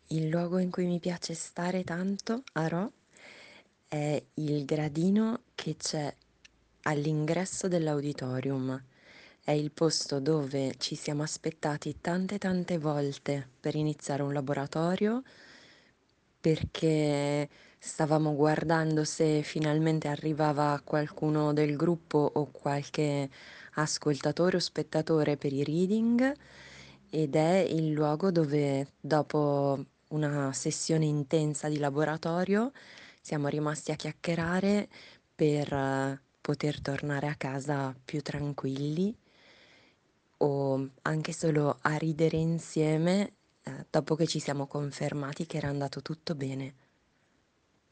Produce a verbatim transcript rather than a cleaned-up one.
Il luogo in cui mi piace stare tanto a Rho è il gradino che c'è all'ingresso dell'auditorium. È il posto dove ci siamo aspettati tante tante volte per iniziare un laboratorio, perché stavamo guardando se finalmente arrivava qualcuno del gruppo o qualche ascoltatore o spettatore per i reading, ed è il luogo dove dopo una sessione intensa di laboratorio siamo rimasti a chiacchierare per eh, poter tornare a casa più tranquilli o anche solo a ridere insieme, eh, dopo che ci siamo confermati che era andato tutto bene.